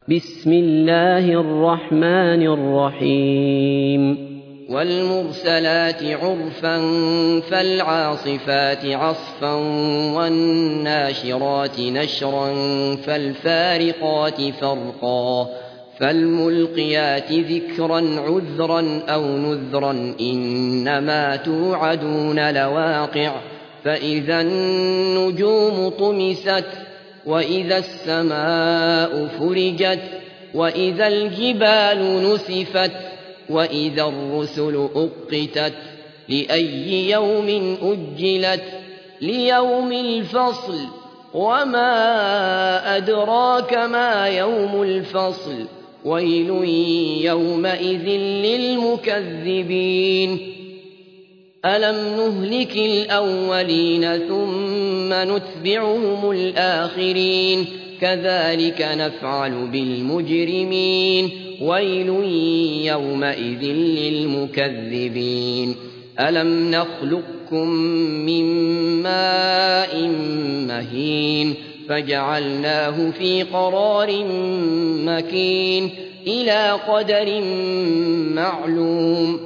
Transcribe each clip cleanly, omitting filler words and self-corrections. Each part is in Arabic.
بسم الله الرحمن الرحيم والمرسلات عرفا فالعاصفات عصفا والناشرات نشرا فالفارقات فرقا فالملقيات ذكرا عذرا أو نذرا إنما توعدون لواقع فإذا النجوم طمست وإذا السماء فرجت وإذا الجبال نسفت وإذا الرسل أقتت لأي يوم أجلت ليوم الفصل وما أدراك ما يوم الفصل ويل يومئذ للمكذبين ألم نهلك الأولين ثم نتبعهم الآخرين كذلك نفعل بالمجرمين ويل يومئذ للمكذبين ألم نخلقكم من ماء مهين فجعلناه في قرار مكين إلى قدر معلوم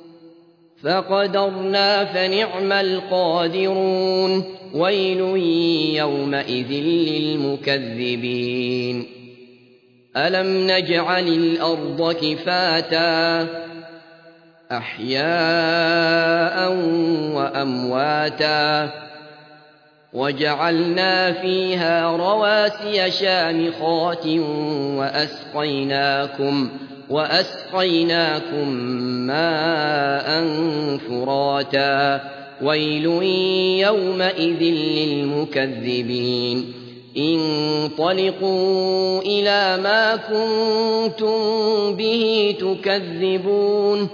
فقدرنا فنعم القادرون ويل يومئذ للمكذبين ألم نجعل الأرض كفاتا أحياء وأمواتا وجعلنا فيها رواسي شامخات وأسقيناكم ماء فراتا ويل يومئذ للمكذبين انطلقوا إلى ما كنتم به تكذبون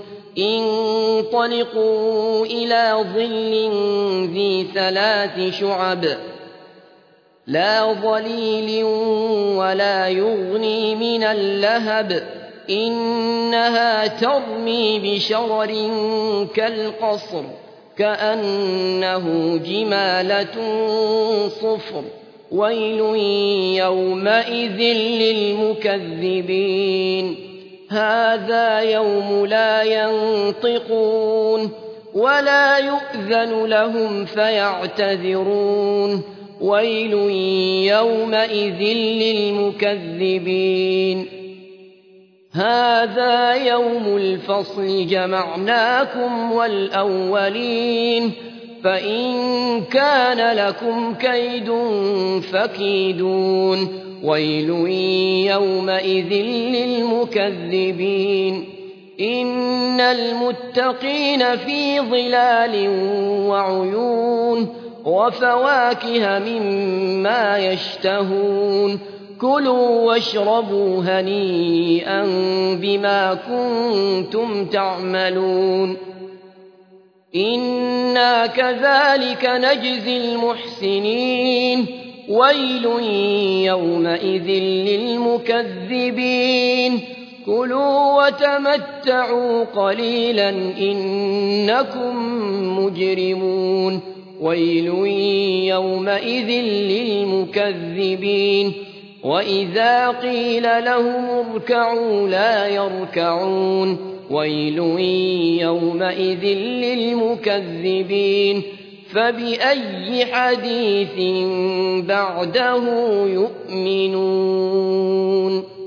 انطلقوا إلى ظل ذي 3 شعب لا ظليل ولا يغني من اللهب إنها ترمي بشرر كالقصر كأنه جمالة صفر ويل يومئذ للمكذبين هذا يوم لا ينطقون ولا يؤذن لهم فيعتذرون ويل يومئذ للمكذبين هذا يوم الفصل جمعناكم والأولين فإن كان لكم كيد فكيدون ويل يومئذ للمكذبين إن المتقين في ظلال وعيون وفواكه مما يشتهون كلوا واشربوا هنيئا بما كنتم تعملون إنا كذلك نجزي المحسنين ويل يومئذ للمكذبين كلوا وتمتعوا قليلا إنكم مجرمون ويل يومئذ للمكذبين وإذا قيل لهم اركعوا لا يركعون ويل يومئذ للمكذبين فبأي حديث بعده يؤمنون